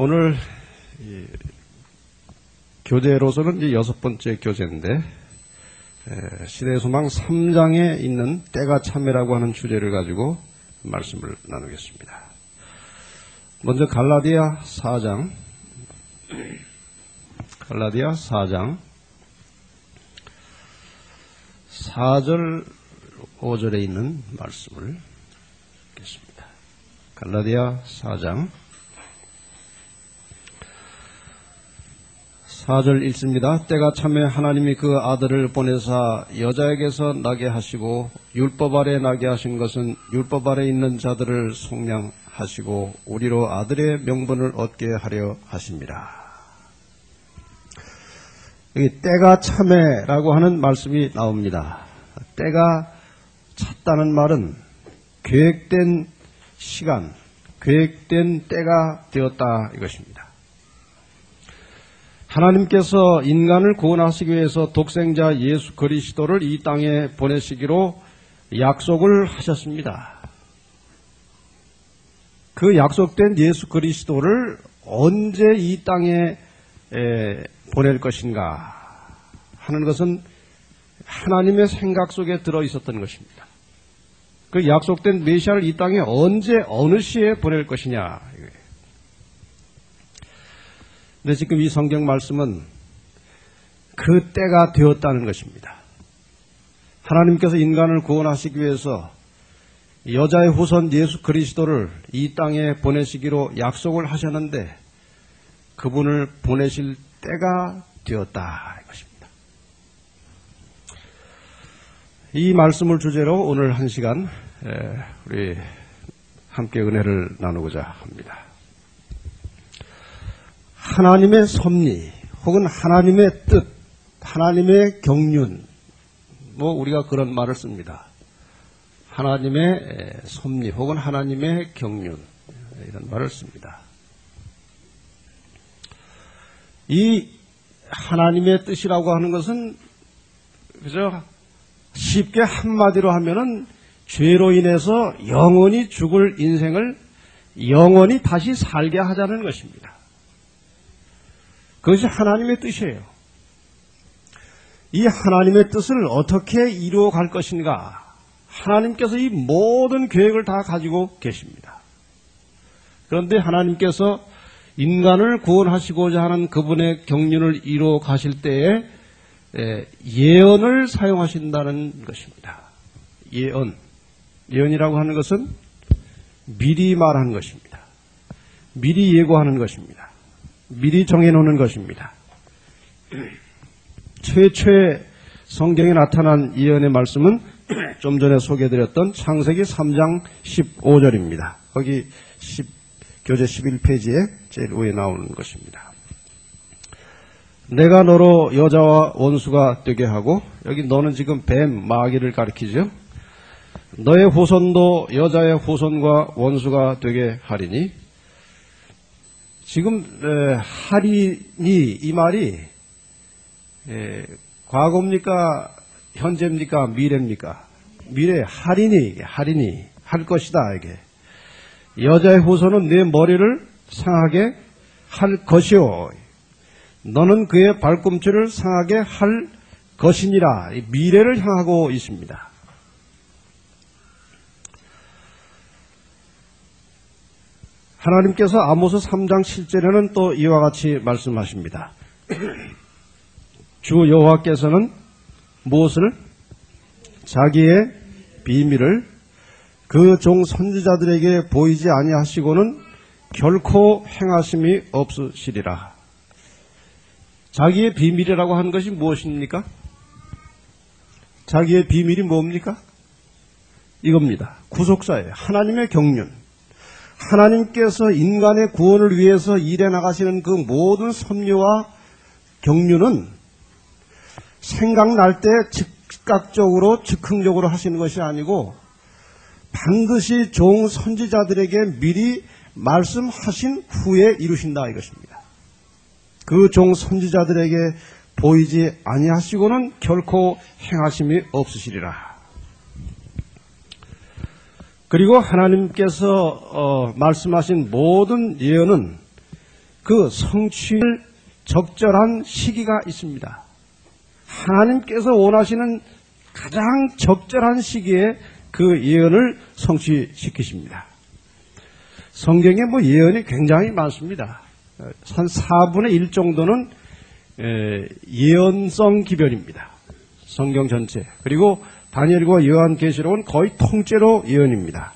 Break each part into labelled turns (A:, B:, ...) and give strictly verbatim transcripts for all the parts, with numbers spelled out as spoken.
A: 오늘 이 교재로서는 이제 여섯 번째 교재인데 에, 시대소망 삼 장에 있는 때가 참회라고 하는 주제를 가지고 말씀을 나누겠습니다. 먼저 갈라디아 사 장, 갈라디아 사 장 사 절 오 절에 있는 말씀을 읽겠습니다. 갈라디아 사 장 사 절 읽습니다. 때가 참에 하나님이 그 아들을 보내사 여자에게서 나게 하시고 율법 아래 나게 하신 것은 율법 아래 있는 자들을 속량하시고 우리로 아들의 명분을 얻게 하려 하십니다. 여기 때가 참에라고 하는 말씀이 나옵니다. 때가 찼다는 말은 계획된 시간, 계획된 때가 되었다 이것입니다. 하나님께서 인간을 구원하시기 위해서 독생자 예수 그리스도를 이 땅에 보내시기로 약속을 하셨습니다. 그 약속된 예수 그리스도를 언제 이 땅에 에, 보낼 것인가 하는 것은 하나님의 생각 속에 들어있었던 것입니다. 그 약속된 메시아를 이 땅에 언제 어느 시에 보낼 것이냐. 근데 지금 이 성경 말씀은 그 때가 되었다는 것입니다. 하나님께서 인간을 구원하시기 위해서 여자의 후손 예수 그리스도를 이 땅에 보내시기로 약속을 하셨는데 그분을 보내실 때가 되었다 이것입니다. 이 말씀을 주제로 오늘 한 시간 우리 함께 은혜를 나누고자 합니다. 하나님의 섭리 혹은 하나님의 뜻, 하나님의 경륜, 뭐 우리가 그런 말을 씁니다. 하나님의 섭리 혹은 하나님의 경륜 이런 말을 씁니다. 이 하나님의 뜻이라고 하는 것은 그저 쉽게 한마디로 하면은 죄로 인해서 영원히 죽을 인생을 영원히 다시 살게 하자는 것입니다. 그것이 하나님의 뜻이에요. 이 하나님의 뜻을 어떻게 이루어 갈 것인가? 하나님께서 이 모든 계획을 다 가지고 계십니다. 그런데 하나님께서 인간을 구원하시고자 하는 그분의 경륜을 이루어 가실 때에 예언을 사용하신다는 것입니다. 예언. 예언이라고 하는 것은 미리 말하는 것입니다. 미리 예고하는 것입니다. 미리 정해놓는 것입니다. 최초의 성경에 나타난 예언의 말씀은 좀 전에 소개해드렸던 창세기 삼 장 십오 절입니다. 거기 십, 교재 십일 페이지에 제일 위에 나오는 것입니다. 내가 너로 여자와 원수가 되게 하고, 여기 너는 지금 뱀, 마귀를 가리키죠. 너의 후손도 여자의 후손과 원수가 되게 하리니, 지금 에, 하리니 이 말이 에, 과거입니까? 현재입니까? 미래입니까? 미래. 하리니, 하리니 할 것이다 이게. 여자의 후손은 내 머리를 상하게 할 것이요 너는 그의 발꿈치를 상하게 할 것이니라. 미래를 향하고 있습니다. 하나님께서 아모스 삼 장 칠 절에는 또 이와 같이 말씀하십니다. 주 여호와께서는 무엇을? 자기의 비밀을 그 종 선지자들에게 보이지 아니하시고는 결코 행하심이 없으시리라. 자기의 비밀이라고 하는 것이 무엇입니까? 자기의 비밀이 뭡니까? 이겁니다. 구속사예요. 하나님의 경륜. 하나님께서 인간의 구원을 위해서 일해 나가시는 그 모든 섭리와 경륜은 생각날 때 즉각적으로 즉흥적으로 하시는 것이 아니고 반드시 종 선지자들에게 미리 말씀하신 후에 이루신다 이것입니다. 그 종 선지자들에게 보이지 아니하시고는 결코 행하심이 없으시리라. 그리고 하나님께서 어, 말씀하신 모든 예언은 그 성취할 적절한 시기가 있습니다. 하나님께서 원하시는 가장 적절한 시기에 그 예언을 성취시키십니다. 성경에 뭐 예언이 굉장히 많습니다. 한 사분의 일 정도는 예언성 기별입니다. 성경 전체. 그리고 다니엘과 요한계시록은 거의 통째로 예언입니다.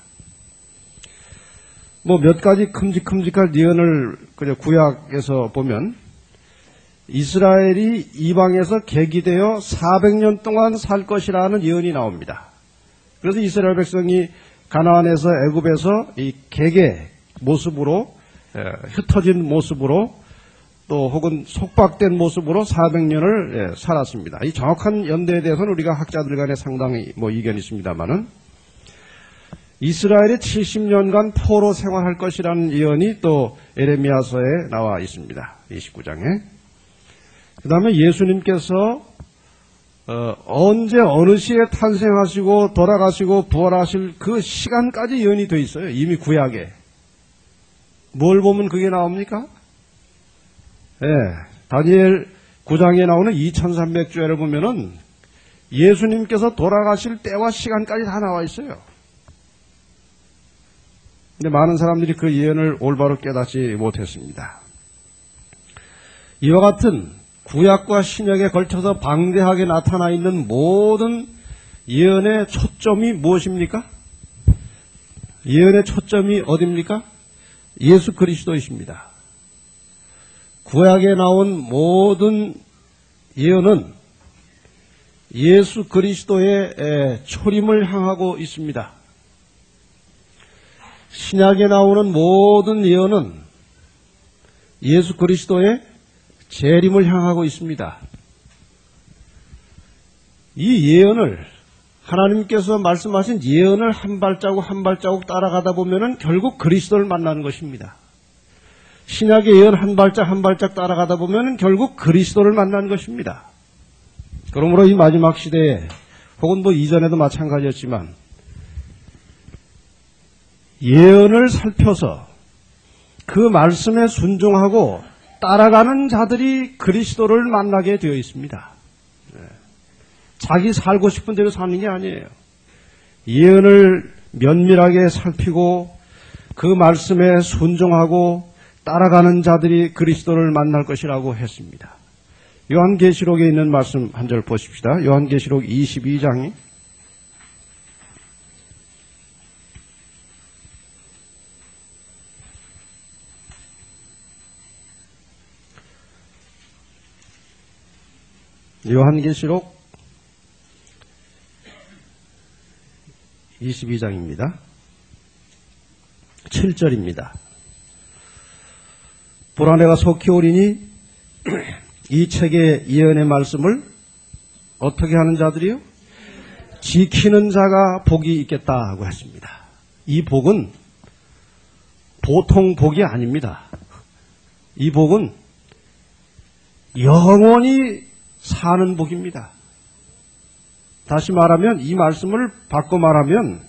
A: 뭐 몇 가지 큼직큼직한 예언을 그저 구약에서 보면 이스라엘이 이방에서 계기되어 사백 년 동안 살 것이라는 예언이 나옵니다. 그래서 이스라엘 백성이 가나안에서 애굽에서 이 객의 모습으로 흩어진 모습으로 또 혹은 속박된 모습으로 사백 년을 살았습니다. 이 정확한 연대에 대해서는 우리가 학자들 간에 상당히 뭐 이견이 있습니다만은 이스라엘이 칠십 년간 포로 생활할 것이라는 예언이 또 에레미야서에 나와 있습니다. 이십구 장에. 그 다음에 예수님께서 어, 언제 어느 시에 탄생하시고 돌아가시고 부활하실 그 시간까지 예언이 되어 있어요. 이미 구약에. 뭘 보면 그게 나옵니까? 예, 다니엘 구 장에 나오는 이천삼백 주야를 보면은 예수님께서 돌아가실 때와 시간까지 다 나와 있어요. 근데 많은 사람들이 그 예언을 올바로 깨닫지 못했습니다. 이와 같은 구약과 신약에 걸쳐서 방대하게 나타나 있는 모든 예언의 초점이 무엇입니까? 예언의 초점이 어디입니까? 예수 그리스도이십니다. 구약에 나온 모든 예언은 예수 그리스도의 초림을 향하고 있습니다. 신약에 나오는 모든 예언은 예수 그리스도의 재림을 향하고 있습니다. 이 예언을 하나님께서 말씀하신 예언을 한 발자국 한 발자국 따라가다 보면은 결국 그리스도를 만나는 것입니다. 신약의 예언 한 발짝 한 발짝 따라가다 보면은 결국 그리스도를 만나는 것입니다. 그러므로 이 마지막 시대에 혹은 뭐 이전에도 마찬가지였지만 예언을 살펴서 그 말씀에 순종하고 따라가는 자들이 그리스도를 만나게 되어 있습니다. 자기 살고 싶은 대로 사는 게 아니에요. 예언을 면밀하게 살피고 그 말씀에 순종하고 따라가는 자들이 그리스도를 만날 것이라고 했습니다. 요한계시록에 있는 말씀 한 절 보십시다. 요한계시록 이십이 장이 요한계시록 이십이 장입니다. 칠 절입니다. 보라 내가 속히 오리니 이 책의 예언의 말씀을 어떻게 하는 자들이요? 지키는 자가 복이 있겠다고 했습니다. 이 복은 보통 복이 아닙니다. 이 복은 영원히 사는 복입니다. 다시 말하면 이 말씀을 바꿔 말하면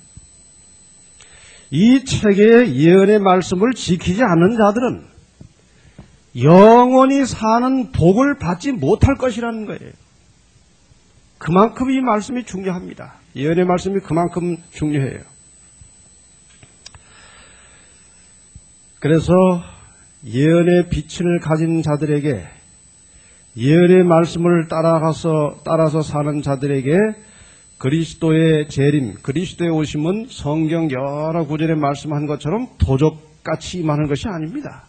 A: 이 책의 예언의 말씀을 지키지 않는 자들은 영원히 사는 복을 받지 못할 것이라는 거예요. 그만큼 이 말씀이 중요합니다. 예언의 말씀이 그만큼 중요해요. 그래서 예언의 빛을 가진 자들에게 예언의 말씀을 따라가서 따라서 사는 자들에게 그리스도의 재림, 그리스도의 오심은 성경 여러 구절에 말씀한 것처럼 도적같이 임하는 것이 아닙니다.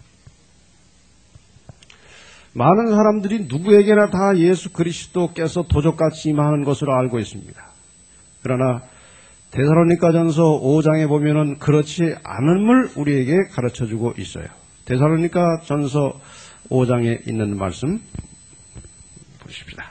A: 많은 사람들이 누구에게나 다 예수 그리스도께서 도적같이 임하는 것으로 알고 있습니다. 그러나 데살로니가전서 오 장에 보면은 그렇지 않음을 우리에게 가르쳐주고 있어요. 데살로니가전서 오 장에 있는 말씀 보십시다.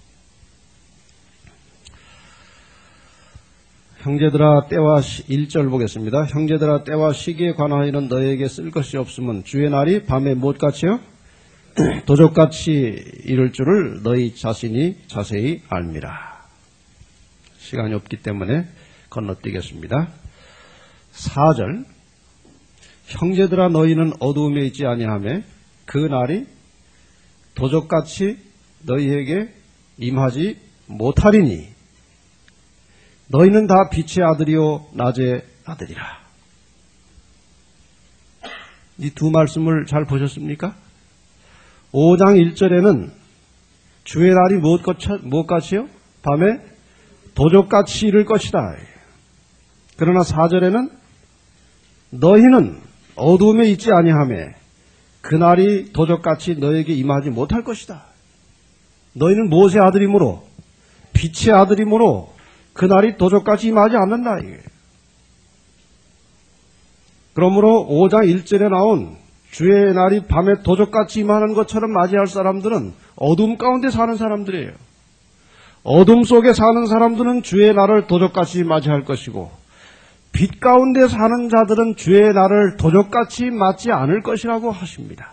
A: 형제들아 때와 시, 일 절 보겠습니다. 형제들아 때와 시기에 관하여는 너에게 쓸 것이 없으면 주의 날이 밤에 못같이요 도적같이 이를 줄을 너희 자신이 자세히 알미라. 시간이 없기 때문에 건너뛰겠습니다. 사 절 형제들아 너희는 어두움에 있지 아니하며 그 날이 도적같이 너희에게 임하지 못하리니 너희는 다 빛의 아들이요 낮의 아들이라. 이 두 말씀을 잘 보셨습니까? 오 장 일 절에는 주의 날이 무엇같이요? 밤에 도적같이 이를 것이다. 그러나 사 절에는 너희는 어두움에 있지 아니하며 그날이 도적같이 너에게 임하지 못할 것이다. 너희는 무엇의 아들이므로 빛의 아들이므로 그날이 도적같이 임하지 않는다. 그러므로 오 장 일 절에 나온 주의 날이 밤에 도적같이 임하는 것처럼 맞이할 사람들은 어둠 가운데 사는 사람들이에요. 어둠 속에 사는 사람들은 주의 날을 도적같이 맞이할 것이고 빛 가운데 사는 자들은 주의 날을 도적같이 맞지 않을 것이라고 하십니다.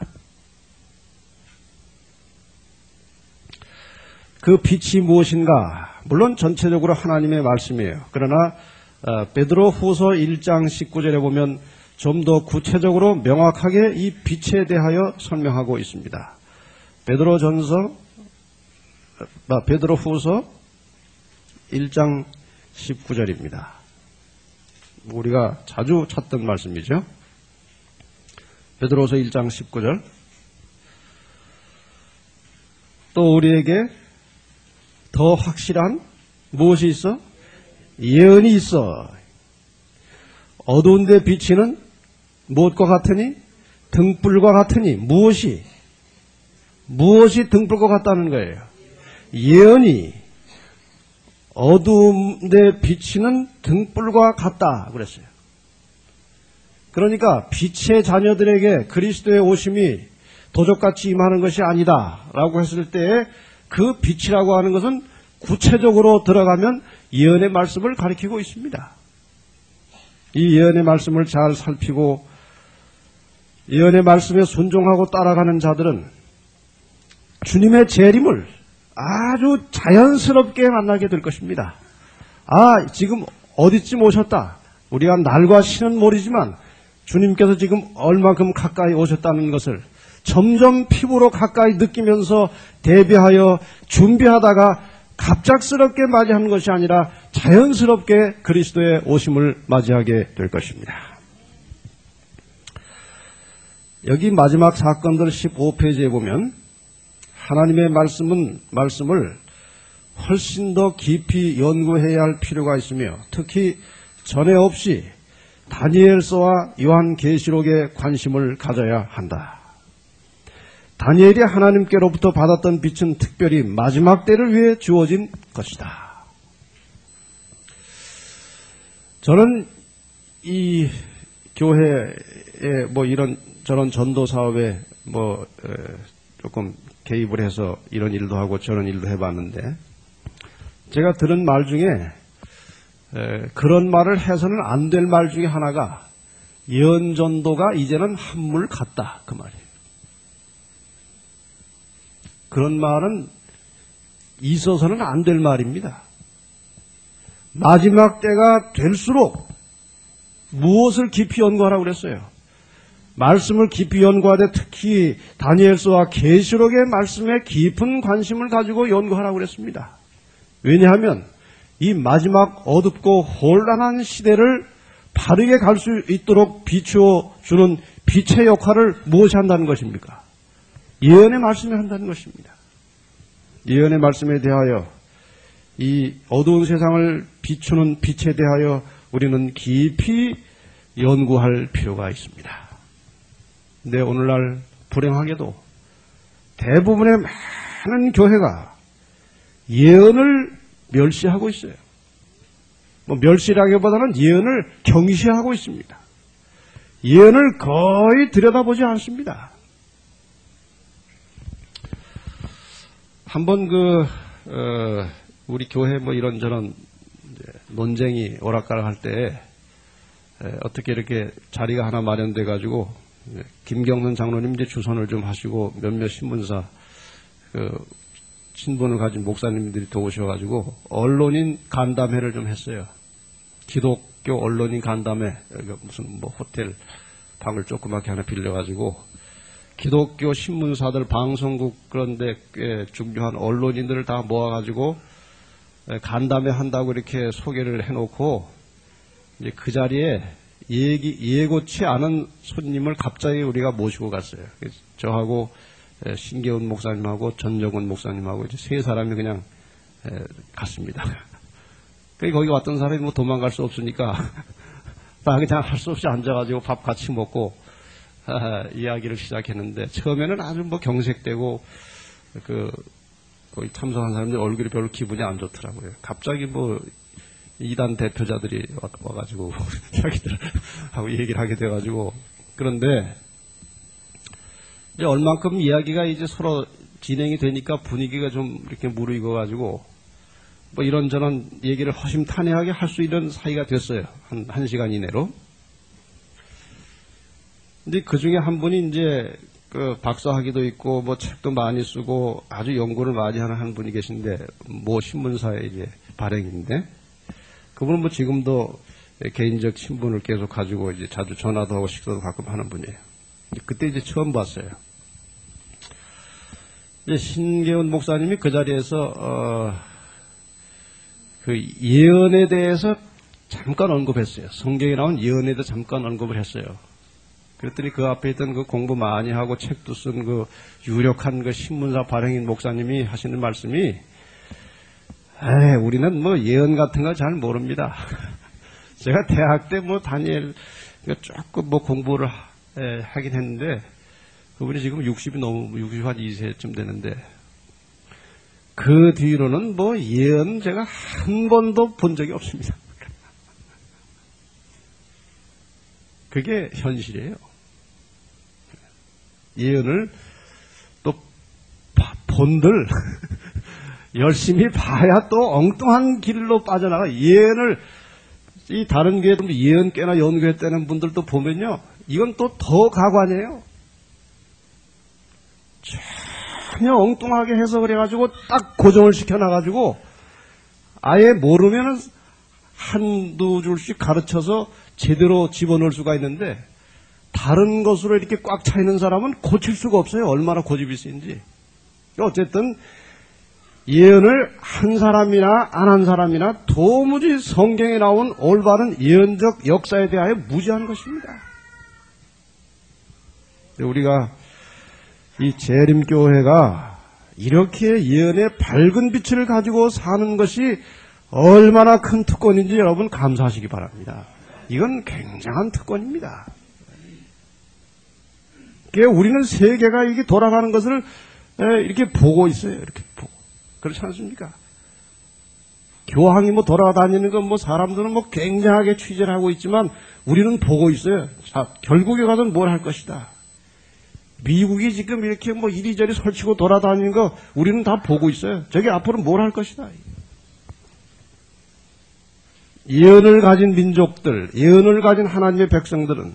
A: 그 빛이 무엇인가? 물론 전체적으로 하나님의 말씀이에요. 그러나 베드로 후서 일 장 십구 절에 보면 좀 더 구체적으로 명확하게 이 빛에 대하여 설명하고 있습니다. 베드로 전서, 베드로 후서 일 장 십구 절입니다. 우리가 자주 찾던 말씀이죠. 베드로서 일 장 십구 절. 또 우리에게 더 확실한 무엇이 있어? 예언이 있어. 어두운 데 비치는 무엇과 같으니? 등불과 같으니. 무엇이? 무엇이 등불과 같다는 거예요? 예언이 어두운 데 비치는 등불과 같다 그랬어요. 그러니까 빛의 자녀들에게 그리스도의 오심이 도적같이 임하는 것이 아니다 라고 했을 때에 그 빛이라고 하는 것은 구체적으로 들어가면 예언의 말씀을 가리키고 있습니다. 이 예언의 말씀을 잘 살피고 예언의 말씀에 순종하고 따라가는 자들은 주님의 재림을 아주 자연스럽게 만나게 될 것입니다. 아, 지금 어디쯤 오셨다. 우리가 날과 시는 모르지만 주님께서 지금 얼마큼 가까이 오셨다는 것을 점점 피부로 가까이 느끼면서 대비하여 준비하다가 갑작스럽게 맞이하는 것이 아니라 자연스럽게 그리스도의 오심을 맞이하게 될 것입니다. 여기 마지막 사건들 십오 페이지에 보면 하나님의 말씀은, 말씀을 훨씬 더 깊이 연구해야 할 필요가 있으며 특히 전에 없이 다니엘서와 요한계시록에 관심을 가져야 한다. 다니엘이 하나님께로부터 받았던 빛은 특별히 마지막 때를 위해 주어진 것이다. 저는 이 교회에 뭐 이런 저런 전도 사업에 뭐 조금 개입을 해서 이런 일도 하고 저런 일도 해봤는데 제가 들은 말 중에 그런 말을 해서는 안 될 말 중에 하나가 예언전도가 이제는 한물 같다 그 말이에요. 그런 말은 있어서는 안 될 말입니다. 마지막 때가 될수록 무엇을 깊이 연구하라고 그랬어요? 말씀을 깊이 연구하되 특히 다니엘서와 계시록의 말씀에 깊은 관심을 가지고 연구하라고 그랬습니다. 왜냐하면 이 마지막 어둡고 혼란한 시대를 바르게 갈 수 있도록 비추어 주는 빛의 역할을 무엇이 한다는 것입니까? 예언의 말씀이 한다는 것입니다. 예언의 말씀에 대하여 이 어두운 세상을 비추는 빛에 대하여 우리는 깊이 연구할 필요가 있습니다. 근데 오늘날 불행하게도 대부분의 많은 교회가 예언을 멸시하고 있어요. 뭐 멸시라기보다는 예언을 경시하고 있습니다. 예언을 거의 들여다보지 않습니다. 한번 그 어, 우리 교회 뭐 이런저런 논쟁이 오락가락 할 때 어떻게 이렇게 자리가 하나 마련돼 가지고 김경선 장로님 이제 주선을 좀 하시고 몇몇 신문사 그 신분을 가진 목사님들이 더 오셔가지고 언론인 간담회를 좀 했어요. 기독교 언론인 간담회 무슨 뭐 호텔 방을 조그맣게 하나 빌려가지고 기독교 신문사들, 방송국 그런데 꽤 중요한 언론인들을 다 모아가지고 간담회 한다고 이렇게 소개를 해놓고 이제 그 자리에 얘기, 예고치 않은 손님을 갑자기 우리가 모시고 갔어요. 저하고 신계훈 목사님하고 전정훈 목사님하고 이제 세 사람이 그냥 갔습니다. 거기 왔던 사람이 뭐 도망갈 수 없으니까 다 그냥 할 수 없이 앉아가지고 밥 같이 먹고 아, 이야기를 시작했는데 처음에는 아주 뭐 경색되고 그 거기 참석한 사람들 얼굴이 별로 기분이 안 좋더라고요. 갑자기 뭐 이단 대표자들이 와, 와가지고 자기들 하고 얘기를 하게 돼가지고 그런데 이제 얼만큼 이야기가 이제 서로 진행이 되니까 분위기가 좀 이렇게 무르익어가지고 뭐 이런저런 얘기를 허심탄회하게 할 수 있는 사이가 됐어요. 한, 한 시간 이내로. 근데 그 중에 한 분이 이제 그 박사학위도 있고 뭐 책도 많이 쓰고 아주 연구를 많이 하는 한 분이 계신데 모 신문사의 이제 발행인데 그분은 뭐 지금도 개인적 신분을 계속 가지고 이제 자주 전화도 하고 식사도 가끔 하는 분이에요. 그때 이제 처음 봤어요. 이제 신계훈 목사님이 그 자리에서 어 그 예언에 대해서 잠깐 언급했어요. 성경에 나온 예언에 대해서 잠깐 언급을 했어요. 그랬더니 그 앞에 있던 그 공부 많이 하고 책도 쓴 그 유력한 그 신문사 발행인 목사님이 하시는 말씀이, 에이, 우리는 뭐 예언 같은 거 잘 모릅니다. 제가 대학 때 뭐 다니엘 조금 뭐 공부를 에, 하긴 했는데, 그분이 지금 육십이 넘어, 육십이 세쯤 되는데, 그 뒤로는 뭐 예언 제가 한 번도 본 적이 없습니다. 그게 현실이에요. 예언을 또 본들 열심히 봐야 또 엉뚱한 길로 빠져나가. 예언을 이 다른 교회 예언 꽤나 연구했다는 분들도 보면요, 이건 또 더 가관이에요. 전혀 엉뚱하게 해석을 해가지고 딱 고정을 시켜놔가지고 아예 모르면은 한두 줄씩 가르쳐서 제대로 집어넣을 수가 있는데, 다른 것으로 이렇게 꽉 차 있는 사람은 고칠 수가 없어요. 얼마나 고집이 세인지. 어쨌든 예언을 한 사람이나 안 한 사람이나 도무지 성경에 나온 올바른 예언적 역사에 대하여 무지한 것입니다. 우리가 이 재림교회가 이렇게 예언의 밝은 빛을 가지고 사는 것이 얼마나 큰 특권인지 여러분 감사하시기 바랍니다. 이건 굉장한 특권입니다. 우리는 세계가 이게 돌아가는 것을 이렇게 보고 있어요. 이렇게 보고. 그렇지 않습니까? 교황이 뭐 돌아다니는 건 뭐 사람들은 뭐 굉장하게 취재를 하고 있지만 우리는 보고 있어요. 자, 결국에 가서는 뭘 할 것이다. 미국이 지금 이렇게 뭐 이리저리 설치고 돌아다니는 거 우리는 다 보고 있어요. 저게 앞으로 뭘 할 것이다. 예언을 가진 민족들, 예언을 가진 하나님의 백성들은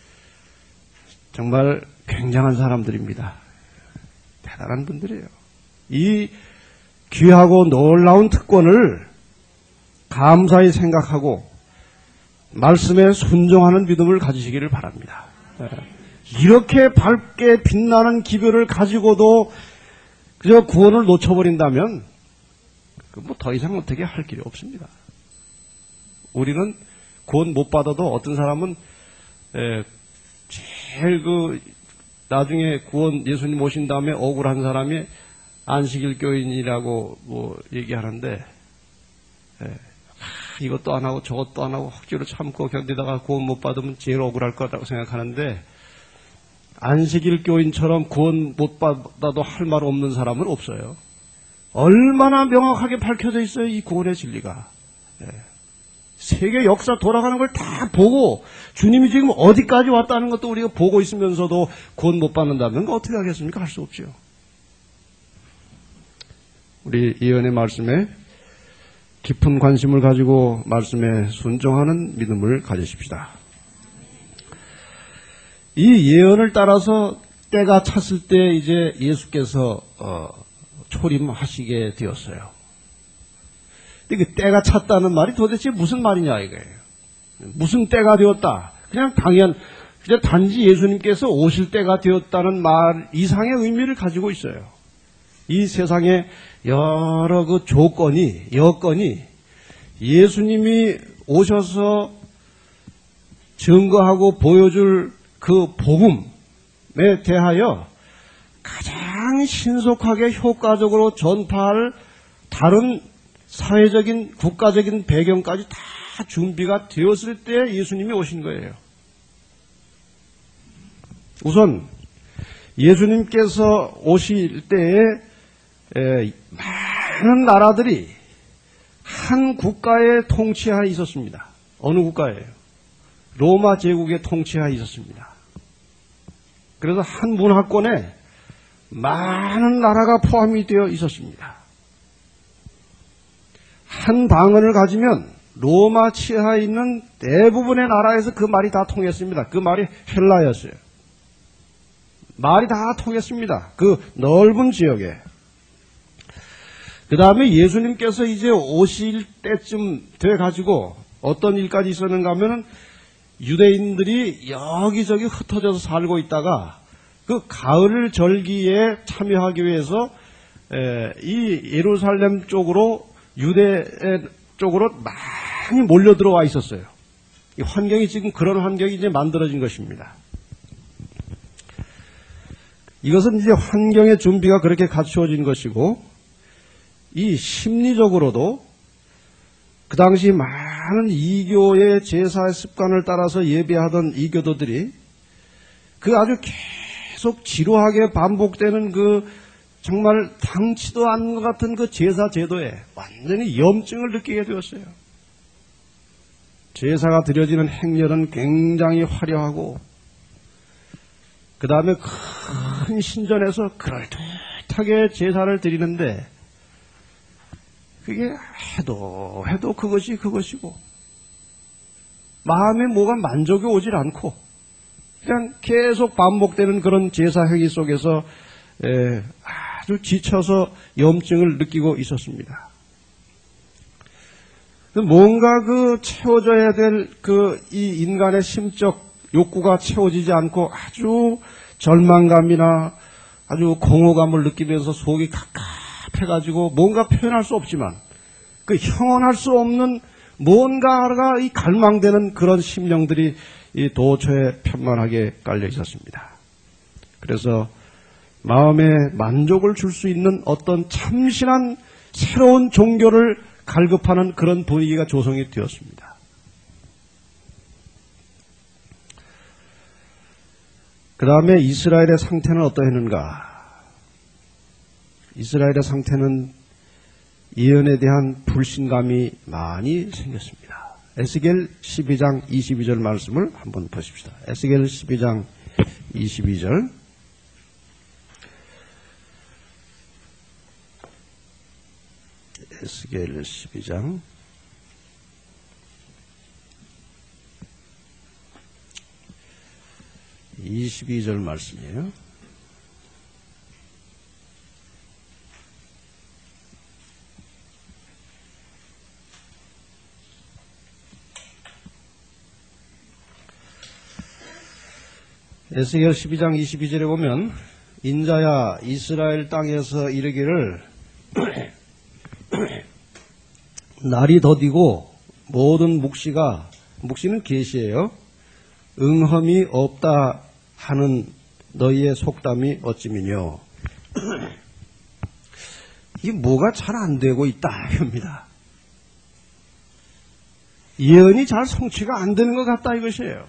A: 정말 굉장한 사람들입니다. 대단한 분들이에요. 이 귀하고 놀라운 특권을 감사히 생각하고 말씀에 순종하는 믿음을 가지시기를 바랍니다. 이렇게 밝게 빛나는 기별을 가지고도 그저 구원을 놓쳐버린다면 뭐 더 이상 어떻게 할 길이 없습니다. 우리는 구원 못 받아도 어떤 사람은 에, 제일 그 나중에 구원 예수님 오신 다음에 억울한 사람이 안식일 교인이라고 뭐 얘기하는데, 에, 아, 이것도 안 하고 저것도 안 하고 억지로 참고 견디다가 구원 못 받으면 제일 억울할 거라고 생각하는데, 안식일 교인처럼 구원 못 받아도 할 말 없는 사람은 없어요. 얼마나 명확하게 밝혀져 있어요, 이 구원의 진리가. 예. 세계 역사 돌아가는 걸 다 보고 주님이 지금 어디까지 왔다는 것도 우리가 보고 있으면서도 구원 못 받는다면 어떻게 하겠습니까? 할 수 없죠. 우리 예언의 말씀에 깊은 관심을 가지고 말씀에 순종하는 믿음을 가지십시다. 이 예언을 따라서 때가 찼을 때 이제 예수께서 어, 초림하시게 되었어요. 근데 그 때가 찼다는 말이 도대체 무슨 말이냐 이거예요. 무슨 때가 되었다. 그냥 당연 이제 단지 예수님께서 오실 때가 되었다는 말 이상의 의미를 가지고 있어요. 이 세상에 여러 그 조건이, 여건이 예수님이 오셔서 증거하고 보여줄 그 복음에 대하여 가장 신속하게 효과적으로 전파할 다른 사회적인 국가적인 배경까지 다 준비가 되었을 때 예수님이 오신 거예요. 우선 예수님께서 오실 때에 많은 나라들이 한 국가의 통치하에 있었습니다. 어느 국가예요? 로마 제국의 통치하에 있었습니다. 그래서 한 문화권에 많은 나라가 포함이 되어 있었습니다. 한 방언을 가지면 로마 치하에 있는 대부분의 나라에서 그 말이 다 통했습니다. 그 말이 헬라였어요. 말이 다 통했습니다. 그 넓은 지역에. 그 다음에 예수님께서 이제 오실 때쯤 돼가지고 어떤 일까지 있었는가 하면은 유대인들이 여기저기 흩어져서 살고 있다가 그 가을 절기에 참여하기 위해서 이 예루살렘 쪽으로 유대 쪽으로 많이 몰려 들어와 있었어요. 이 환경이 지금 그런 환경이 이제 만들어진 것입니다. 이것은 이제 환경의 준비가 그렇게 갖추어진 것이고, 이 심리적으로도 그 당시 많은 이교의 제사의 습관을 따라서 예배하던 이교도들이 그 아주 계속 지루하게 반복되는 그 정말 당치도 않는 것 같은 그 제사 제도에 완전히 염증을 느끼게 되었어요. 제사가 드려지는 행렬은 굉장히 화려하고 그 다음에 큰 신전에서 그럴듯하게 제사를 드리는데 그게 해도 해도 그것이 그것이고 마음에 뭐가 만족이 오질 않고 그냥 계속 반복되는 그런 제사 행위 속에서 에, 아주 지쳐서 염증을 느끼고 있었습니다. 뭔가 그 채워져야 될 그 이 인간의 심적 욕구가 채워지지 않고 아주 절망감이나 아주 공허감을 느끼면서 속이 갑갑해가지고 뭔가 표현할 수 없지만 그 형언할 수 없는 뭔가가 이 갈망되는 그런 심령들이 이 도처에 편만하게 깔려 있었습니다. 그래서 마음에 만족을 줄 수 있는 어떤 참신한 새로운 종교를 갈급하는 그런 분위기가 조성이 되었습니다. 그 다음에 이스라엘의 상태는 어떠했는가? 이스라엘의 상태는 예언에 대한 불신감이 많이 생겼습니다. 에스겔 십이 장 이십이 절 말씀을 한번 보십시다. 에스겔 십이 장 이십이 절. 에스겔 십이 장 이십이 절 말씀이에요. 에스겔 십이 장 이십이 절에 보면 인자야 이스라엘 땅에서 이르기를 날이 더디고 모든 묵시가 묵시는 계시예요. 응험이 없다 하는 너희의 속담이 어찌미뇨. 이게 뭐가 잘 안 되고 있다 이겁니다. 예언이 잘 성취가 안 되는 것 같다 이것이에요.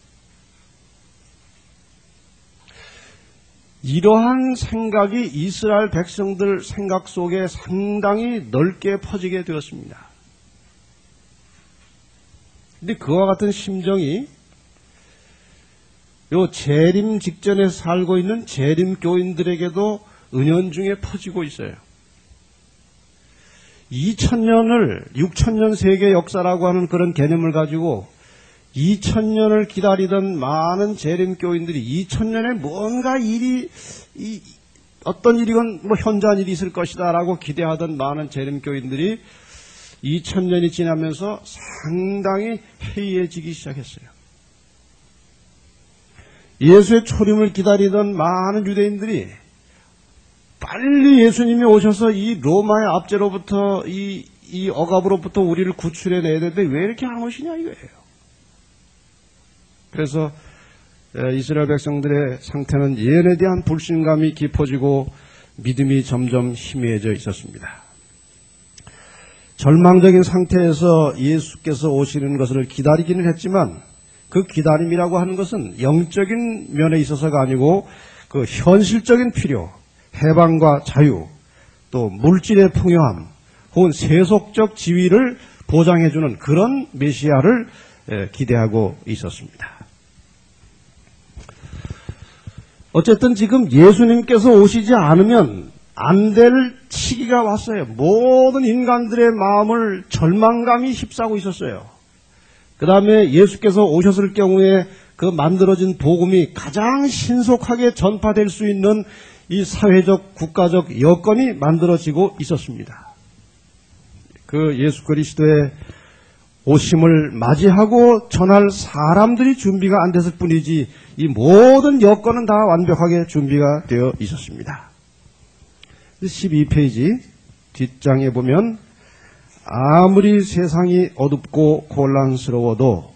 A: 이러한 생각이 이스라엘 백성들 생각 속에 상당히 넓게 퍼지게 되었습니다. 근데 그와 같은 심정이 요 재림 직전에 살고 있는 재림 교인들에게도 은연중에 퍼지고 있어요. 이천 년을 육천 년 세계 역사라고 하는 그런 개념을 가지고 이천 년을 기다리던 많은 재림 교인들이 이천 년에 뭔가 일이 이, 어떤 일이건 뭐 현저한 일이 있을 것이다라고 기대하던 많은 재림 교인들이 이천 년이 지나면서 상당히 해이해지기 시작했어요. 예수의 초림을 기다리던 많은 유대인들이 빨리 예수님이 오셔서 이 로마의 압제로부터 이, 이 억압으로부터 우리를 구출해 내야 되는데 왜 이렇게 안 오시냐 이거예요. 그래서 이스라엘 백성들의 상태는 예언에 대한 불신감이 깊어지고 믿음이 점점 희미해져 있었습니다. 절망적인 상태에서 예수께서 오시는 것을 기다리기는 했지만 그 기다림이라고 하는 것은 영적인 면에 있어서가 아니고 그 현실적인 필요, 해방과 자유, 또 물질의 풍요함, 혹은 세속적 지위를 보장해주는 그런 메시아를 기대하고 있었습니다. 어쨌든 지금 예수님께서 오시지 않으면 안 될 시기가 왔어요. 모든 인간들의 마음을 절망감이 휩싸고 있었어요. 그 다음에 예수께서 오셨을 경우에 그 만들어진 복음이 가장 신속하게 전파될 수 있는 이 사회적, 국가적 여건이 만들어지고 있었습니다. 그 예수 그리스도의 오심을 맞이하고 전할 사람들이 준비가 안 됐을 뿐이지 이 모든 여건은 다 완벽하게 준비가 되어 있었습니다. 십이 페이지 뒷장에 보면 아무리 세상이 어둡고 혼란스러워도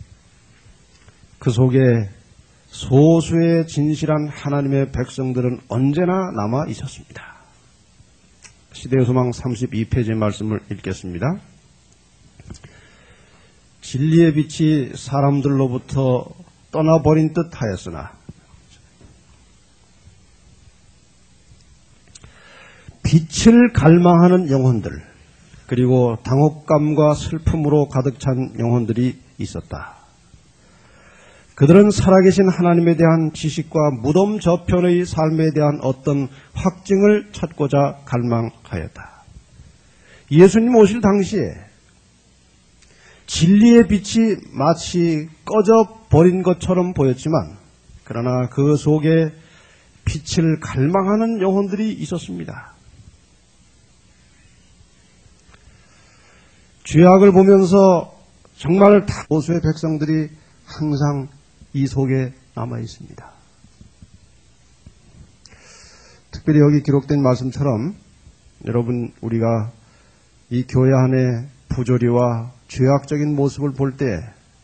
A: 그 속에 소수의 진실한 하나님의 백성들은 언제나 남아 있었습니다. 시대의 소망 삼십이 페이지 말씀을 읽겠습니다. 진리의 빛이 사람들로부터 떠나버린 듯 하였으나 빛을 갈망하는 영혼들, 그리고 당혹감과 슬픔으로 가득 찬 영혼들이 있었다. 그들은 살아계신 하나님에 대한 지식과 무덤 저편의 삶에 대한 어떤 확증을 찾고자 갈망하였다. 예수님 오실 당시에 진리의 빛이 마치 꺼져 버린 것처럼 보였지만 그러나 그 속에 빛을 갈망하는 영혼들이 있었습니다. 죄악을 보면서 정말 다소수의 백성들이 항상 이 속에 남아 있습니다. 특별히 여기 기록된 말씀처럼 여러분 우리가 이 교회 안에 부조리와 죄악적인 모습을 볼 때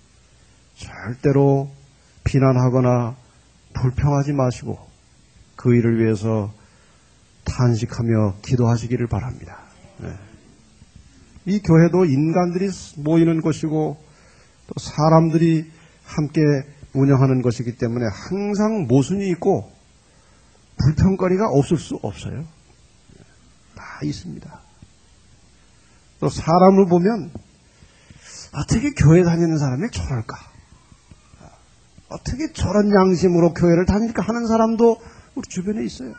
A: 절대로 비난하거나 불평하지 마시고 그 일을 위해서 탄식하며 기도하시기를 바랍니다. 네. 이 교회도 인간들이 모이는 곳이고 또 사람들이 함께 운영하는 것이기 때문에 항상 모순이 있고 불평거리가 없을 수 없어요. 다 있습니다. 또 사람을 보면 어떻게 교회 다니는 사람이 저럴까? 어떻게 저런 양심으로 교회를 다닐까 하는 사람도 우리 주변에 있어요.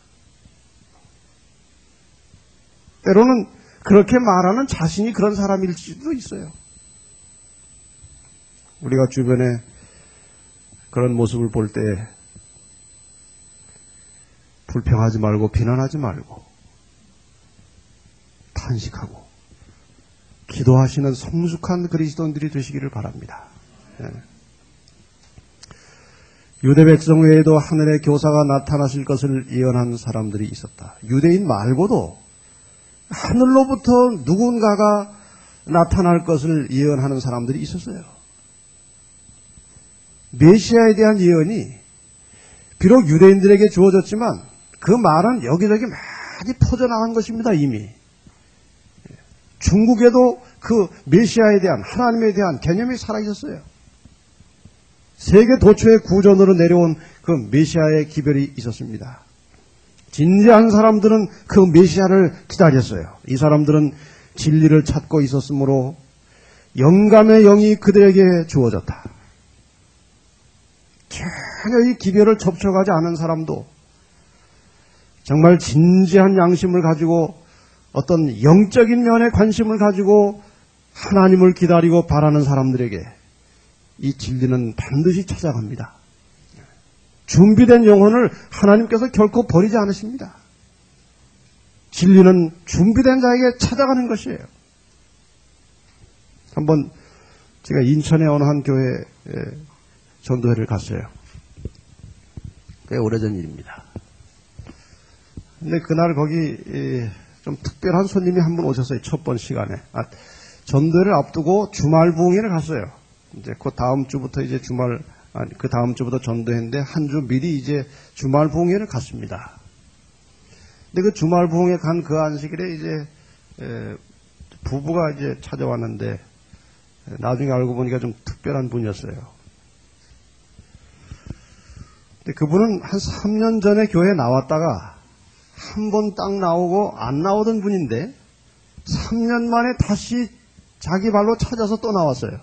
A: 때로는 그렇게 말하는 자신이 그런 사람일 수도 있어요. 우리가 주변에 그런 모습을 볼 때 불평하지 말고 비난하지 말고 탄식하고 기도하시는 성숙한 그리스도인들이 되시기를 바랍니다. 예. 유대 백성 외에도 하늘의 교사가 나타나실 것을 예언한 사람들이 있었다. 유대인 말고도 하늘로부터 누군가가 나타날 것을 예언하는 사람들이 있었어요. 메시아에 대한 예언이 비록 유대인들에게 주어졌지만 그 말은 여기저기 많이 퍼져나간 것입니다. 이미. 중국에도 그 메시아에 대한 하나님에 대한 개념이 살아있었어요. 세계 도처의 구전으로 내려온 그 메시아의 기별이 있었습니다. 진지한 사람들은 그 메시아를 기다렸어요. 이 사람들은 진리를 찾고 있었으므로 영감의 영이 그들에게 주어졌다. 전혀 이 기별을 접촉하지 않은 사람도 정말 진지한 양심을 가지고 어떤 영적인 면에 관심을 가지고 하나님을 기다리고 바라는 사람들에게 이 진리는 반드시 찾아갑니다. 준비된 영혼을 하나님께서 결코 버리지 않으십니다. 진리는 준비된 자에게 찾아가는 것이에요. 한번 제가 인천의 어느 한 교회에 전도회를 갔어요. 꽤 오래전 일입니다. 근데 그날 거기 좀 특별한 손님이 한 분 오셨어요. 첫 번 시간에. 아, 전도를 앞두고 주말 부흥회를 갔어요. 이제 그 다음 주부터 이제 주말, 아니, 그 다음 주부터 전도했는데 한 주 미리 이제 주말 부흥회를 갔습니다. 근데 그 주말 부흥회 간 그 안식일에 이제 에, 부부가 이제 찾아왔는데 나중에 알고 보니까 좀 특별한 분이었어요. 근데 그분은 한 삼 년 전에 교회에 나왔다가 한 번 딱 나오고 안 나오던 분인데 삼 년 만에 다시 자기 발로 찾아서 또 나왔어요.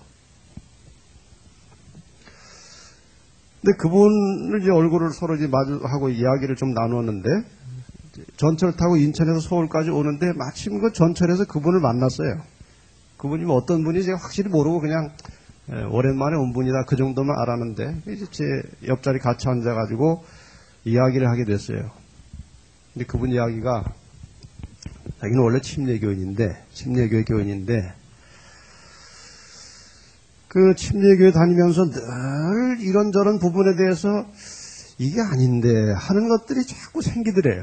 A: 근데 그분을 이제 얼굴을 서로 이제 마주하고 이야기를 좀 나누었는데 전철 타고 인천에서 서울까지 오는데 마침 그 전철에서 그분을 만났어요. 그분이 뭐 어떤 분인지 확실히 모르고 그냥 오랜만에 온 분이다 그 정도만 알았는데 이제 제 옆자리 같이 앉아가지고 이야기를 하게 됐어요. 근데 그분 이야기가 자기는 원래 침례교인인데 침례교회 교인인데 그 침례교회 다니면서 늘 이런저런 부분에 대해서 이게 아닌데 하는 것들이 자꾸 생기더래요.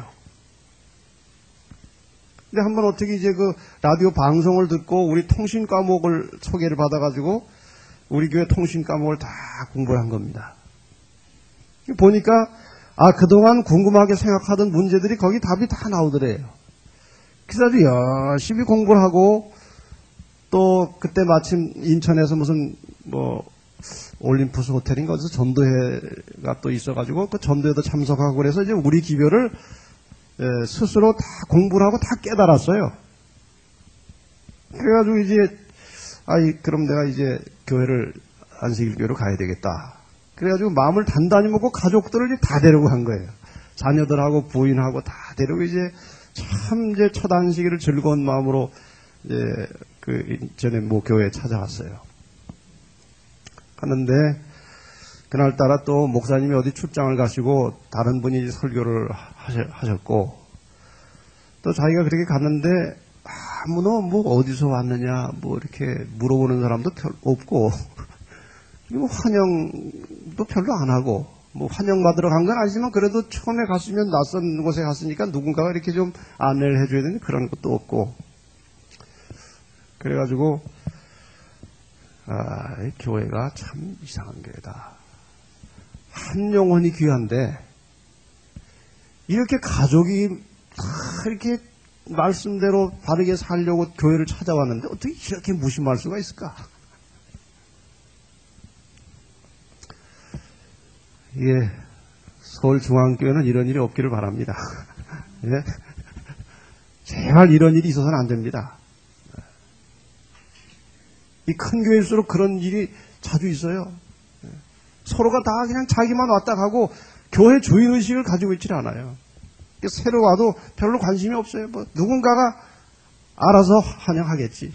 A: 근데 한번 어떻게 이제 그 라디오 방송을 듣고 우리 통신 과목을 소개를 받아가지고 우리 교회 통신 과목을 다 공부를 한 겁니다. 보니까 아 그동안 궁금하게 생각하던 문제들이 거기 답이 다 나오더래요. 그래서 아주 열심히 공부를 하고 또 그때 마침 인천에서 무슨 뭐 올림푸스 호텔인가 어디서 전도회가 또 있어가지고 그 전도회도 참석하고 그래서 이제 우리 기별을 에, 스스로 다 공부를 하고 다 깨달았어요. 그래가지고 이제 아이 그럼 내가 이제 교회를 안식일교회로 가야 되겠다. 그래가지고 마음을 단단히 먹고 가족들을 이제 다 데리고 간 거예요. 자녀들하고 부인하고 다 데리고 이제 참 이제 첫 안식일을 즐거운 마음으로 이제 그 전에 뭐 교회에 찾아갔어요. 갔는데 그날따라 또 목사님이 어디 출장을 가시고 다른 분이 설교를 하셨고 또 자기가 그렇게 갔는데 아무나 뭐 어디서 왔느냐 뭐 이렇게 물어보는 사람도 별 없고 뭐 환영도 별로 안 하고 뭐 환영받으러 간 건 아니지만 그래도 처음에 갔으면 낯선 곳에 갔으니까 누군가가 이렇게 좀 안내를 해줘야 되는데 그런 것도 없고 그래가지고 아, 이 교회가 참 이상한 교회다. 한 영혼이 귀한데 이렇게 가족이 다 이렇게 말씀대로 바르게 살려고 교회를 찾아왔는데 어떻게 이렇게 무심할 수가 있을까? 예, 서울중앙교회는 이런 일이 없기를 바랍니다. 예? 제발 이런 일이 있어서는 안 됩니다. 이 큰 교회일수록 그런 일이 자주 있어요. 서로가 다 그냥 자기만 왔다 가고 교회 주인의식을 가지고 있질 않아요. 새로 와도 별로 관심이 없어요. 뭐 누군가가 알아서 환영하겠지.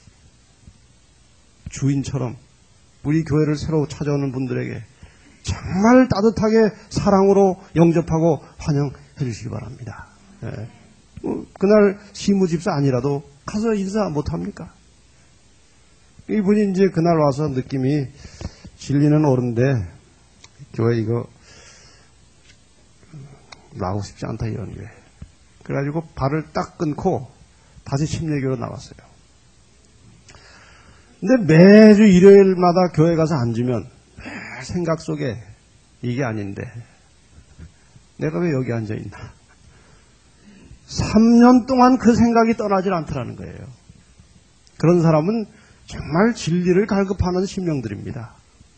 A: 주인처럼 우리 교회를 새로 찾아오는 분들에게 정말 따뜻하게 사랑으로 영접하고 환영해 주시기 바랍니다. 예. 뭐 그날 시무집사 아니라도 가서 인사 못합니까? 이분이 이제 그날 와서 느낌이 진리는 옳은데 교회 이거 나오고 싶지 않다 이런 게. 그래가지고 발을 딱 끊고 다시 침례교로 나왔어요. 근데 매주 일요일마다 교회 가서 앉으면 생각 속에 이게 아닌데 내가 왜 여기 앉아있나. 삼 년 동안 그 생각이 떠나질 않더라는 거예요. 그런 사람은 정말 진리를 갈급하는 심령들입니다.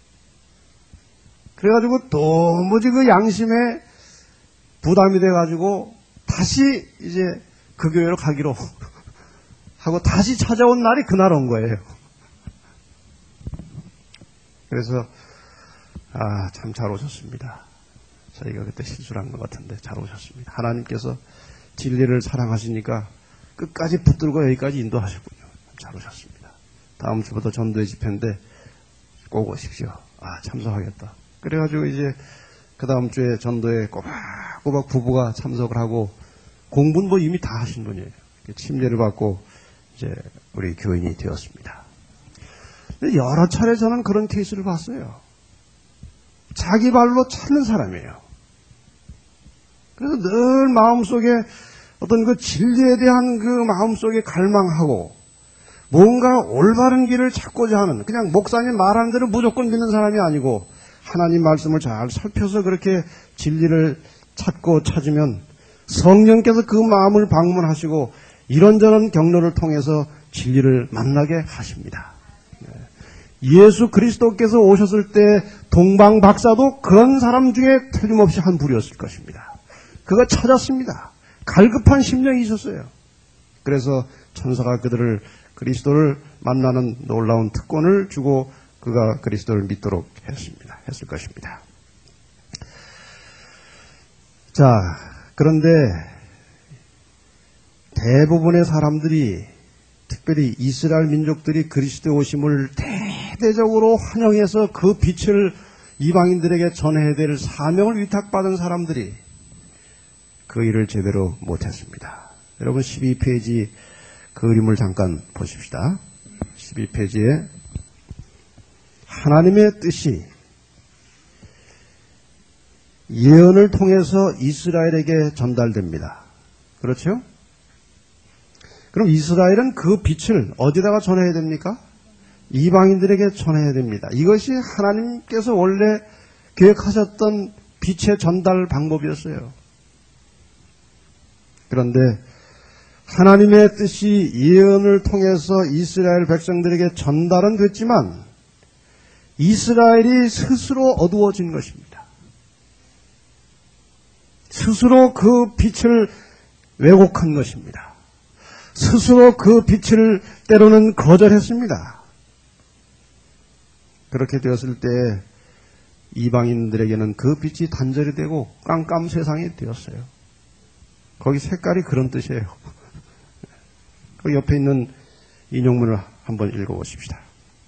A: 그래가지고 도무지 그 양심에 부담이 돼가지고 다시 이제 그 교회로 가기로 하고 다시 찾아온 날이 그날 온 거예요. 그래서 아, 참 잘 오셨습니다. 저희가 그때 실수를 한 것 같은데 잘 오셨습니다. 하나님께서 진리를 사랑하시니까 끝까지 붙들고 여기까지 인도하셨군요. 잘 오셨습니다. 다음 주부터 전도의 집회인데 꼭 오십시오. 아, 참석하겠다. 그래가지고 이제 그 다음 주에 전도에 꼬박꼬박 부부가 참석을 하고 공부는 뭐 이미 다 하신 분이에요. 침례를 받고 이제 우리 교인이 되었습니다. 근데 여러 차례 저는 그런 케이스를 봤어요. 자기 발로 찾는 사람이에요. 그래서 늘 마음속에 어떤 그 진리에 대한 그 마음속에 갈망하고 뭔가 올바른 길을 찾고자 하는, 그냥 목사님 말하는 대로 무조건 믿는 사람이 아니고 하나님 말씀을 잘 살펴서 그렇게 진리를 찾고 찾으면 성령께서 그 마음을 방문하시고 이런저런 경로를 통해서 진리를 만나게 하십니다. 예수 그리스도께서 오셨을 때 동방 박사도 그런 사람 중에 틀림없이 한 부류였을 것입니다. 그가 찾았습니다. 갈급한 심령이 있었어요. 그래서 천사가 그들을 그리스도를 만나는 놀라운 특권을 주고 그가 그리스도를 믿도록 했습니다. 했을 것입니다. 자, 그런데 대부분의 사람들이, 특별히 이스라엘 민족들이 그리스도의 오심을 대대적으로 환영해서 그 빛을 이방인들에게 전해야 될 사명을 위탁받은 사람들이 그 일을 제대로 못했습니다. 여러분 십이 페이지 그 그림을 잠깐 보십시다. 십이 페이지에 하나님의 뜻이 예언을 통해서 이스라엘에게 전달됩니다. 그렇죠? 그럼 이스라엘은 그 빛을 어디다가 전해야 됩니까? 이방인들에게 전해야 됩니다. 이것이 하나님께서 원래 계획하셨던 빛의 전달 방법이었어요. 그런데 하나님의 뜻이 예언을 통해서 이스라엘 백성들에게 전달은 됐지만 이스라엘이 스스로 어두워진 것입니다. 스스로 그 빛을 왜곡한 것입니다. 스스로 그 빛을 때로는 거절했습니다. 그렇게 되었을 때 이방인들에게는 그 빛이 단절이 되고 깜깜 세상이 되었어요. 거기 색깔이 그런 뜻이에요. 그 옆에 있는 인용문을 한번 읽어보십시다.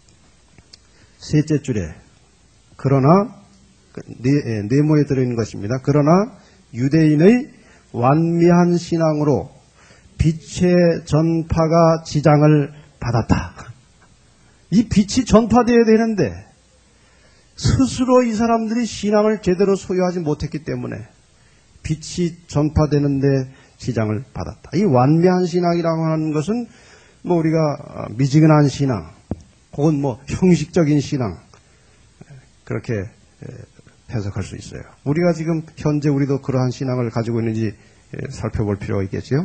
A: 셋째 줄에 그러나 네, 네모에 들어있는 것입니다. 그러나 유대인의 완미한 신앙으로 빛의 전파가 지장을 받았다. 이 빛이 전파되어야 되는데 스스로 이 사람들이 신앙을 제대로 소유하지 못했기 때문에 빛이 전파되는데 지장을 받았다. 이 완미한 신앙이라고 하는 것은 뭐 우리가 미지근한 신앙 혹은 뭐 형식적인 신앙 그렇게 해석할 수 있어요. 우리가 지금 현재 우리도 그러한 신앙을 가지고 있는지 살펴볼 필요가 있겠죠.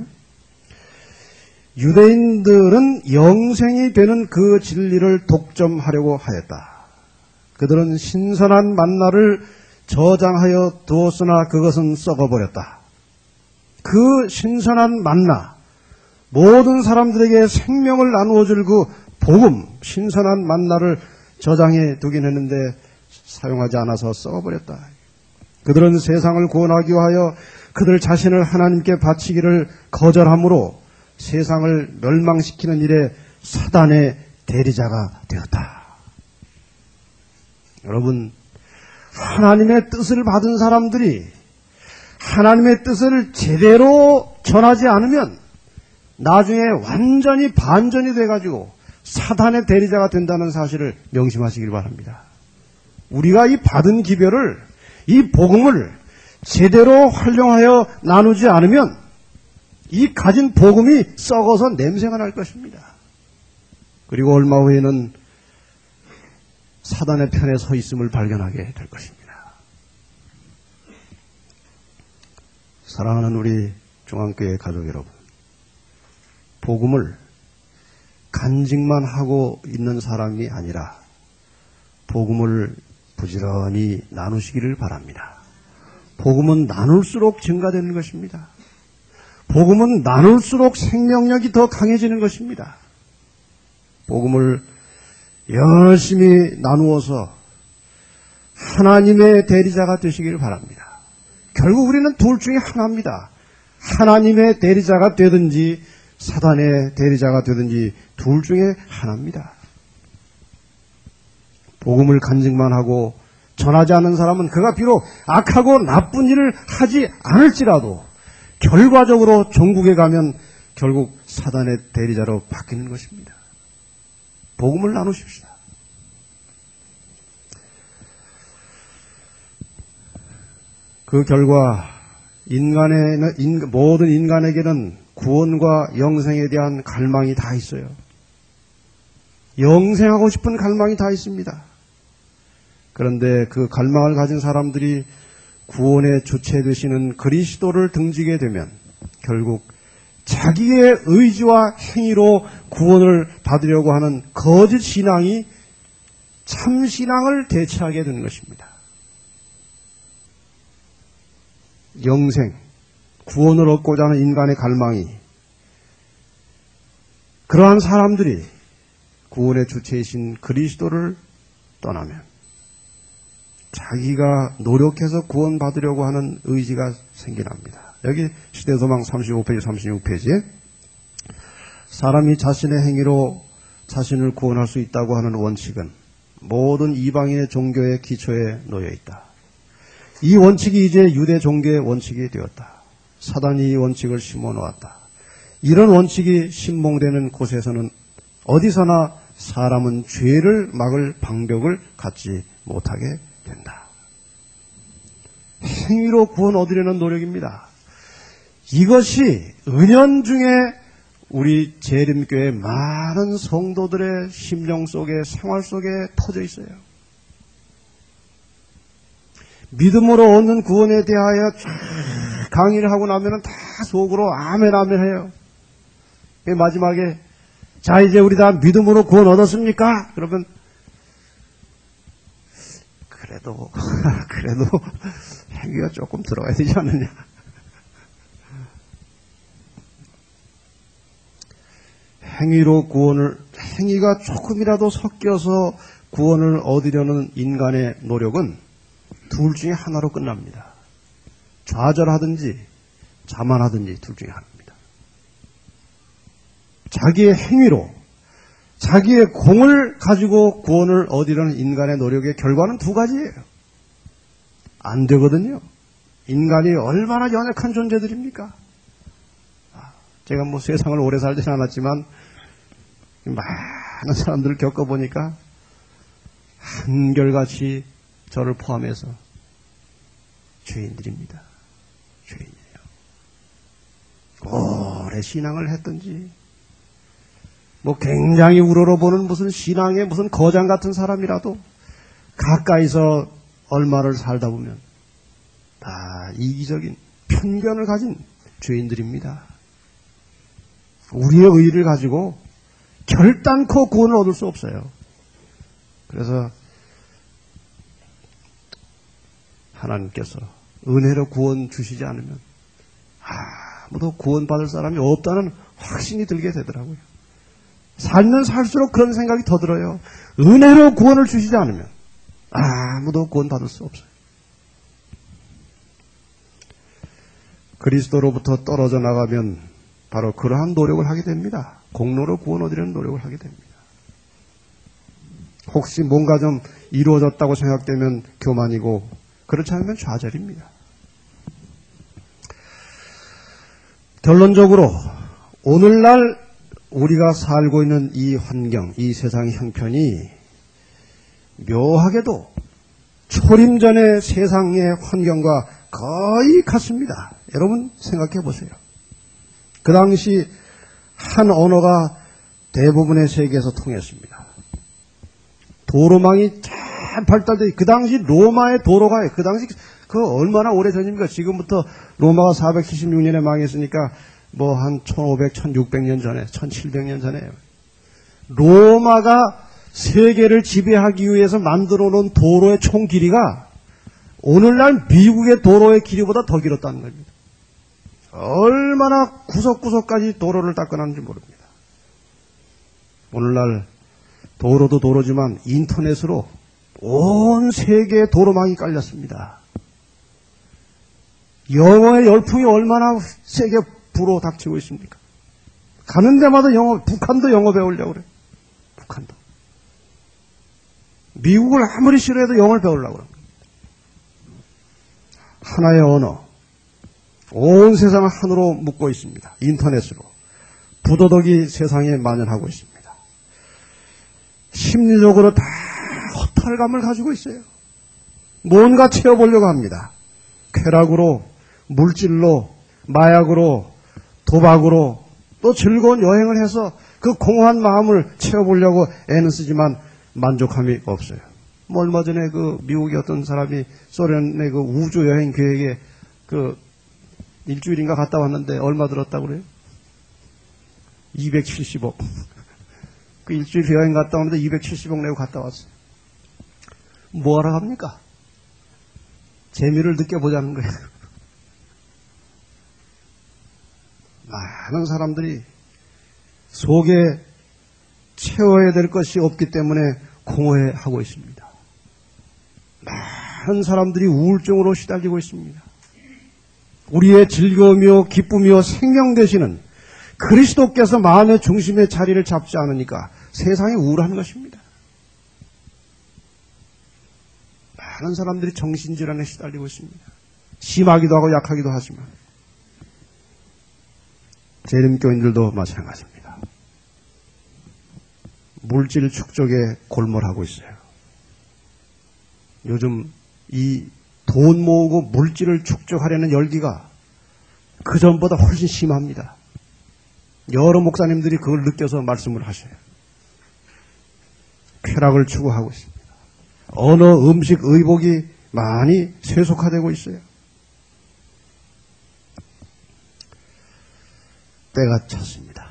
A: 유대인들은 영생이 되는 그 진리를 독점하려고 하였다. 그들은 신선한 만나를 저장하여 두었으나 그것은 썩어버렸다. 그 신선한 만나, 모든 사람들에게 생명을 나누어줄 그 복음, 신선한 만나를 저장해 두긴 했는데 사용하지 않아서 썩어버렸다. 그들은 세상을 구원하기 위하여 그들 자신을 하나님께 바치기를 거절함으로 세상을 멸망시키는 일에 사단의 대리자가 되었다. 여러분, 하나님의 뜻을 받은 사람들이 하나님의 뜻을 제대로 전하지 않으면 나중에 완전히 반전이 돼가지고 사단의 대리자가 된다는 사실을 명심하시길 바랍니다. 우리가 이 받은 기별을, 이 복음을 제대로 활용하여 나누지 않으면 이 가진 복음이 썩어서 냄새가 날 것입니다. 그리고 얼마 후에는 사단의 편에 서 있음을 발견하게 될 것입니다. 사랑하는 우리 중앙교회 가족 여러분, 복음을 간직만 하고 있는 사람이 아니라 복음을 부지런히 나누시기를 바랍니다. 복음은 나눌수록 증가되는 것입니다. 복음은 나눌수록 생명력이 더 강해지는 것입니다. 복음을 열심히 나누어서 하나님의 대리자가 되시기를 바랍니다. 결국 우리는 둘 중에 하나입니다. 하나님의 대리자가 되든지 사단의 대리자가 되든지 둘 중에 하나입니다. 복음을 간직만 하고 전하지 않는 사람은 그가 비록 악하고 나쁜 일을 하지 않을지라도 결과적으로 종국에 가면 결국 사단의 대리자로 바뀌는 것입니다. 복음을 나누십시다. 그 결과 인간의, 인, 모든 인간에게는 구원과 영생에 대한 갈망이 다 있어요. 영생하고 싶은 갈망이 다 있습니다. 그런데 그 갈망을 가진 사람들이 구원의 주체 되시는 그리스도를 등지게 되면 결국 자기의 의지와 행위로 구원을 받으려고 하는 거짓 신앙이 참 신앙을 대체하게 되는 것입니다. 영생, 구원을 얻고자 하는 인간의 갈망이 그러한 사람들이 구원의 주체이신 그리스도를 떠나면 자기가 노력해서 구원받으려고 하는 의지가 생겨납니다. 여기 시대소망 삼십오 페이지, 삼십육 페이지에 사람이 자신의 행위로 자신을 구원할 수 있다고 하는 원칙은 모든 이방인의 종교의 기초에 놓여 있다. 이 원칙이 이제 유대 종교의 원칙이 되었다. 사단이 이 원칙을 심어 놓았다. 이런 원칙이 신봉되는 곳에서는 어디서나 사람은 죄를 막을 방벽을 갖지 못하게 된다. 행위로 구원 얻으려는 노력입니다. 이것이 은연중에 우리 재림교회 많은 성도들의 심령 속에, 생활 속에 터져 있어요. 믿음으로 얻는 구원에 대하여 쫙 강의를 하고 나면은 다 속으로 아멘 아멘 해요. 마지막에 자 이제 우리 다 믿음으로 구원 얻었습니까? 그러면 그래도 그래도 행위가 조금 들어가야 되지 않느냐. 행위로 구원을 행위가 조금이라도 섞여서 구원을 얻으려는 인간의 노력은 둘 중에 하나로 끝납니다. 좌절하든지 자만하든지 둘 중에 하나입니다. 자기의 행위로 자기의 공을 가지고 구원을 얻으려는 인간의 노력의 결과는 두 가지예요. 안 되거든요. 인간이 얼마나 연약한 존재들입니까? 제가 뭐 세상을 오래 살지는 않았지만 많은 사람들을 겪어보니까 한결같이 저를 포함해서 죄인들입니다. 죄인이에요. 오래 신앙을 했든지 뭐 굉장히 우러러보는 무슨 신앙의 무슨 거장 같은 사람이라도 가까이서 얼마를 살다 보면 다 이기적인 편견을 가진 죄인들입니다. 우리의 의의를 가지고 결단코 구원을 얻을 수 없어요. 그래서 하나님께서 은혜로 구원 주시지 않으면 아무도 구원받을 사람이 없다는 확신이 들게 되더라고요. 살면 살수록 그런 생각이 더 들어요. 은혜로 구원을 주시지 않으면 아무도 구원받을 수 없어요. 그리스도로부터 떨어져 나가면 바로 그러한 노력을 하게 됩니다. 공로로 구원 얻으려는 노력을 하게 됩니다. 혹시 뭔가 좀 이루어졌다고 생각되면 교만이고 그렇지 않으면 좌절입니다. 결론적으로 오늘날 우리가 살고 있는 이 환경, 이 세상의 형편이 묘하게도 초림 전의 세상의 환경과 거의 같습니다. 여러분 생각해 보세요. 그 당시 한 언어가 대부분의 세계에서 통했습니다. 도로망이 잘 발달돼, 그 당시 로마의 도로가, 그 당시 그 얼마나 오래 전입니까? 지금부터 로마가 사백칠십육 년에 망했으니까 뭐 한 천오백, 천육백 년 전에, 천칠백 년 전에 로마가 세계를 지배하기 위해서 만들어 놓은 도로의 총 길이가 오늘날 미국의 도로의 길이보다 더 길었다는 겁니다. 얼마나 구석구석까지 도로를 닦아놨는지 모릅니다. 오늘날 도로도 도로지만 인터넷으로 온 세계의 도로망이 깔렸습니다. 영어의 열풍이 얼마나 세게 불어닥치고 있습니까? 가는 데마다 영어, 북한도 영어 배우려고 그래요. 북한도. 미국을 아무리 싫어해도 영어를 배우려고 그럽니다. 하나의 언어, 온 세상을 하나로 묶고 있습니다. 인터넷으로. 부도덕이 세상에 만연하고 있습니다. 심리적으로 다 허탈감을 가지고 있어요. 뭔가 채워보려고 합니다. 쾌락으로, 물질로, 마약으로, 도박으로 또 즐거운 여행을 해서 그 공허한 마음을 채워보려고 애는 쓰지만 만족함이 없어요. 뭐 얼마 전에 그 미국의 어떤 사람이 소련의 그 우주 여행 계획에 그 일주일인가 갔다 왔는데 얼마 들었다고 그래요? 이백칠십억. 그 일주일 여행 갔다 왔는데 이백칠십억 내고 갔다 왔어요. 뭐하러 갑니까? 재미를 느껴보자는 거예요. 많은 사람들이 속에 채워야 될 것이 없기 때문에 공허해하고 있습니다. 많은 사람들이 우울증으로 시달리고 있습니다. 우리의 즐거움이요 기쁨이요 생명 되시는 그리스도께서 마음의 중심에 자리를 잡지 않으니까 세상이 우울한 것입니다. 많은 사람들이 정신질환에 시달리고 있습니다. 심하기도 하고 약하기도 하지만 재림교인들도 마찬가지입니다. 물질 축적에 골몰하고 있어요. 요즘 이 돈 모으고 물질을 축적하려는 열기가 그전보다 훨씬 심합니다. 여러 목사님들이 그걸 느껴서 말씀을 하셔요. 쾌락을 추구하고 있습니다. 언어, 음식, 의복이 많이 세속화되고 있어요. 때가 찼습니다.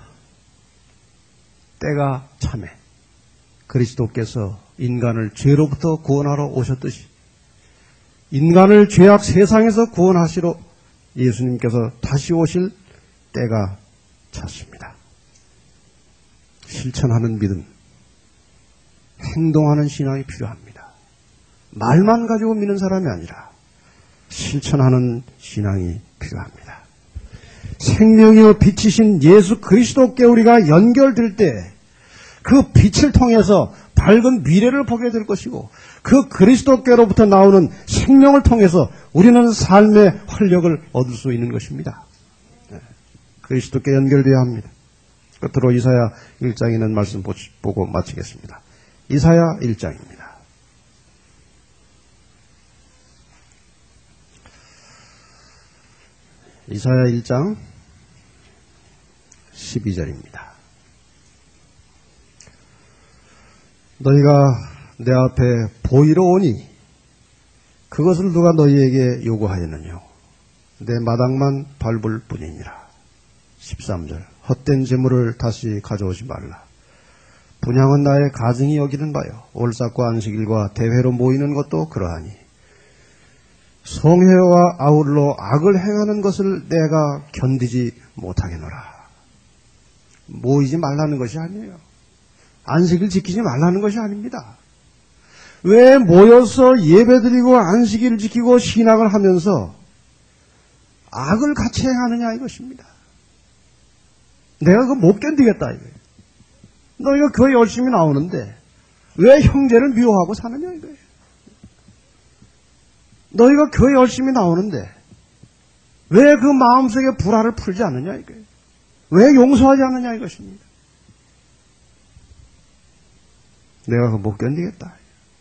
A: 때가 참에 그리스도께서 인간을 죄로부터 구원하러 오셨듯이 인간을 죄악 세상에서 구원하시러 예수님께서 다시 오실 때가 찼습니다. 실천하는 믿음, 행동하는 신앙이 필요합니다. 말만 가지고 믿는 사람이 아니라 실천하는 신앙이 필요합니다. 생명이요 빛이신 예수 그리스도께 우리가 연결될 때 그 빛을 통해서 밝은 미래를 보게 될 것이고 그 그리스도께로부터 나오는 생명을 통해서 우리는 삶의 활력을 얻을 수 있는 것입니다. 그리스도께 연결되어야 합니다. 끝으로 이사야 일 장에 있는 말씀 보고 마치겠습니다. 이사야 일 장입니다. 이사야 일 장 십이 절입니다. 너희가 내 앞에 보이러 오니 그것을 누가 너희에게 요구하였느뇨? 내 마당만 밟을 뿐이니라. 십삼 절 헛된 재물을 다시 가져오지 말라. 분향은 나의 가증이 여기는 바요. 올삭과 안식일과 대회로 모이는 것도 그러하니 성회와 아울러 악을 행하는 것을 내가 견디지 못하겠노라. 모이지 말라는 것이 아니에요. 안식일 지키지 말라는 것이 아닙니다. 왜 모여서 예배드리고 안식일을 지키고 신앙을 하면서 악을 같이 행하느냐 이것입니다. 내가 그거 못 견디겠다 이거예요. 너희가 교회 열심히 나오는데 왜 형제를 미워하고 사느냐 이거예요. 너희가 교회 열심히 나오는데 왜 그 마음속에 불화를 풀지 않느냐 이거예요. 왜 용서하지 않느냐 이것입니다. 내가 그거 못 견디겠다.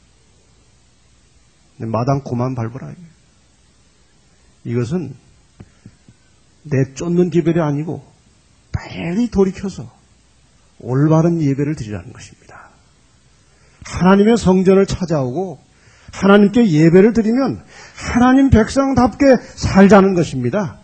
A: 마당 고만 밟으라. 이것은 내 쫓는 기별이 아니고 빨리 돌이켜서 올바른 예배를 드리라는 것입니다. 하나님의 성전을 찾아오고 하나님께 예배를 드리면 하나님 백성답게 살자는 것입니다.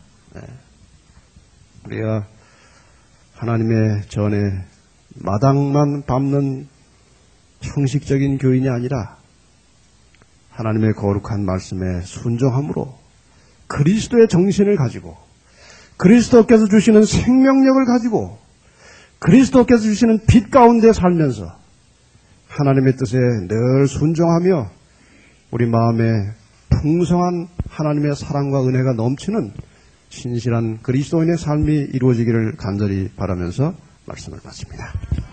A: 우리가 하나님의 전에 마당만 밟는 형식적인 교인이 아니라 하나님의 거룩한 말씀에 순종함으로 그리스도의 정신을 가지고 그리스도께서 주시는 생명력을 가지고 그리스도께서 주시는 빛 가운데 살면서 하나님의 뜻에 늘 순종하며 우리 마음에 풍성한 하나님의 사랑과 은혜가 넘치는 신실한 그리스도인의 삶이 이루어지기를 간절히 바라면서 말씀을 마칩니다.